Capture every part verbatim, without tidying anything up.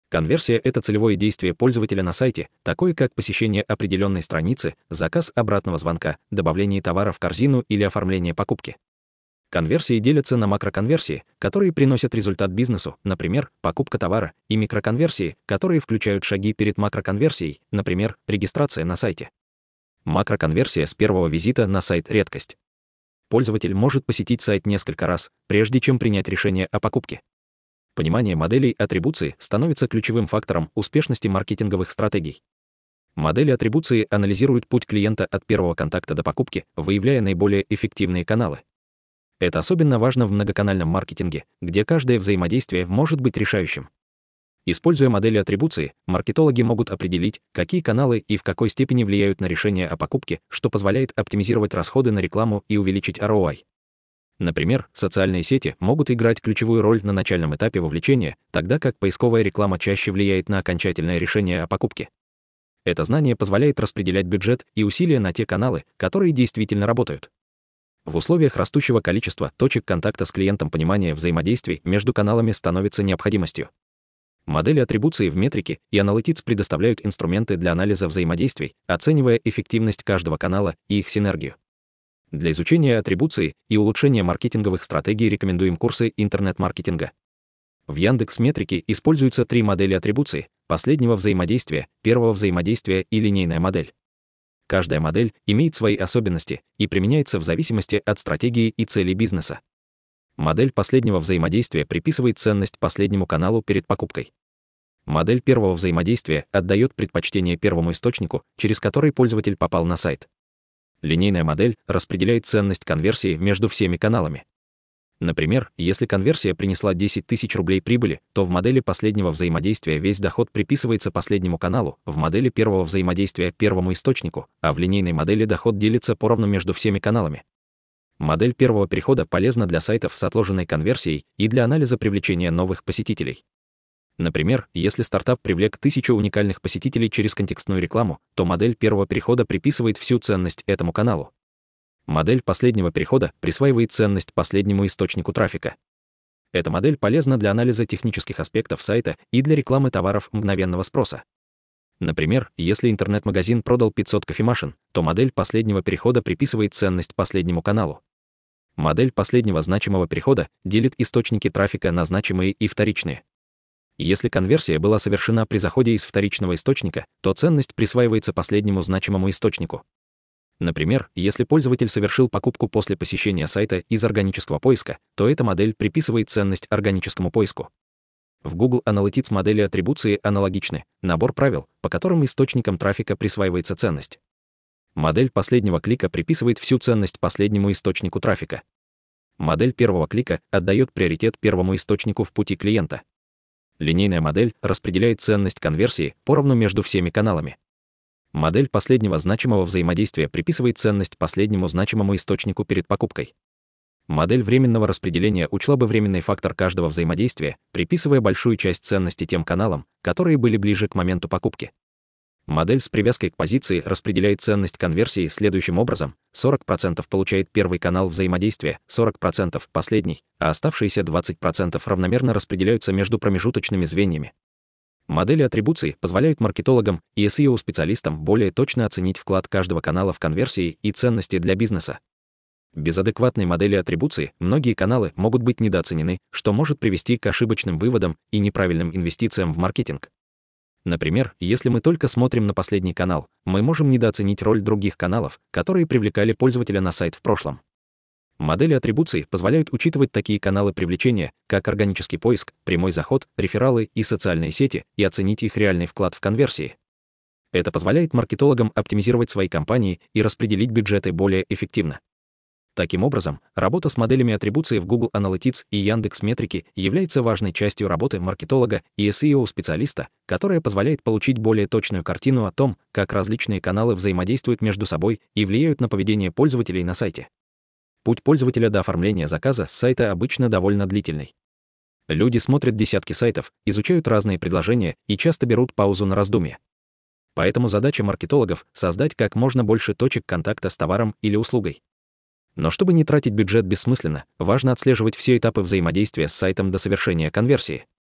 Конверсия — это целевое действие пользователя на сайте, такое как посещение определенной страницы, заказ обратного звонка, добавление товара в корзину или оформление покупки. Конверсии делятся на макроконверсии, которые приносят результат бизнесу, например, покупка товара, и микроконверсии, которые включают шаги перед макроконверсией, например, регистрация на сайте. Макроконверсия с первого визита на сайт — редкость. Пользователь может посетить сайт несколько раз, прежде чем принять решение о покупке. Понимание моделей атрибуции становится ключевым фактором успешности маркетинговых стратегий. Модели атрибуции анализируют путь клиента от первого контакта до покупки, выявляя наиболее эффективные каналы. Это особенно важно в многоканальном маркетинге, где каждое взаимодействие может быть решающим. Используя модели атрибуции, маркетологи могут определить, какие каналы и в какой степени влияют на решение о покупке, что позволяет оптимизировать расходы на рекламу и увеличить ар о ай. Например, социальные сети могут играть ключевую роль на начальном этапе вовлечения, тогда как поисковая реклама чаще влияет на окончательное решение о покупке. Это знание позволяет распределять бюджет и усилия на те каналы, которые действительно работают. В условиях растущего количества точек контакта с клиентом понимание взаимодействий между каналами становится необходимостью. Модели атрибуции в метрике и Analytics предоставляют инструменты для анализа взаимодействий, оценивая эффективность каждого канала и их синергию. Для изучения атрибуции и улучшения маркетинговых стратегий рекомендуем курсы интернет-маркетинга. В Яндекс.Метрике используются три модели атрибуции: последнего взаимодействия, первого взаимодействия и линейная модель. Каждая модель имеет свои особенности и применяется в зависимости от стратегии и целей бизнеса. Модель последнего взаимодействия приписывает ценность последнему каналу перед покупкой. Модель первого взаимодействия отдает предпочтение первому источнику, через который пользователь попал на сайт. Линейная модель распределяет ценность конверсии между всеми каналами. Например, если конверсия принесла десять тысяч рублей прибыли, то в модели последнего взаимодействия весь доход приписывается последнему каналу, в модели первого взаимодействия — первому источнику, а в линейной модели доход делится поровну между всеми каналами. Модель первого перехода полезна для сайтов с отложенной конверсией и для анализа привлечения новых посетителей. Например, если стартап привлек тысячу уникальных посетителей через контекстную рекламу, то модель первого перехода приписывает всю ценность этому каналу. Модель последнего перехода присваивает ценность последнему источнику трафика. Эта модель полезна для анализа технических аспектов сайта и для рекламы товаров мгновенного спроса. Например, если интернет-магазин продал пятьсот кофемашин, то модель последнего перехода приписывает ценность последнему каналу. Модель последнего значимого перехода делит источники трафика на значимые и вторичные. Если конверсия была совершена при заходе из вторичного источника, то ценность присваивается последнему значимому источнику. Например, если пользователь совершил покупку после посещения сайта из органического поиска, то эта модель приписывает ценность органическому поиску. В Google Analytics модели атрибуции аналогичны: набор правил, по которым источникам трафика присваивается ценность. Модель последнего клика приписывает всю ценность последнему источнику трафика. Модель первого клика отдает приоритет первому источнику в пути клиента. Линейная модель распределяет ценность конверсии поровну между всеми каналами. Модель последнего значимого взаимодействия приписывает ценность последнему значимому источнику перед покупкой. Модель временного распределения учла бы временный фактор каждого взаимодействия, приписывая большую часть ценности тем каналам, которые были ближе к моменту покупки. Модель с привязкой к позиции распределяет ценность конверсии следующим образом: сорок процентов получает первый канал взаимодействия, сорок процентов — последний, а оставшиеся двадцать процентов равномерно распределяются между промежуточными звеньями. Модели атрибуций позволяют маркетологам и эс и о-специалистам более точно оценить вклад каждого канала в конверсии и ценности для бизнеса. Без адекватной модели атрибуции многие каналы могут быть недооценены, что может привести к ошибочным выводам и неправильным инвестициям в маркетинг. Например, если мы только смотрим на последний канал, мы можем недооценить роль других каналов, которые привлекали пользователя на сайт в прошлом. Модели атрибуций позволяют учитывать такие каналы привлечения, как органический поиск, прямой заход, рефералы и социальные сети, и оценить их реальный вклад в конверсии. Это позволяет маркетологам оптимизировать свои кампании и распределить бюджеты более эффективно. Таким образом, работа с моделями атрибуции в Google Analytics и Яндекс.Метрике является важной частью работы маркетолога и эс и о-специалиста, которая позволяет получить более точную картину о том, как различные каналы взаимодействуют между собой и влияют на поведение пользователей на сайте. Путь пользователя до оформления заказа с сайта обычно довольно длительный. Люди смотрят десятки сайтов, изучают разные предложения и часто берут паузу на раздумье. Поэтому задача маркетологов — создать как можно больше точек контакта с товаром или услугой. Но чтобы не тратить бюджет бессмысленно, важно отслеживать все этапы взаимодействия с сайтом до совершения конверсии.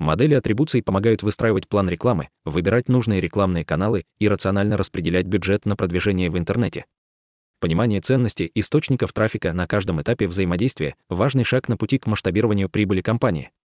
Модели атрибуций помогают выстраивать план рекламы, выбирать нужные рекламные каналы и рационально распределять бюджет на продвижение в интернете. Понимание ценности источников трафика на каждом этапе взаимодействия – важный шаг на пути к масштабированию прибыли компании.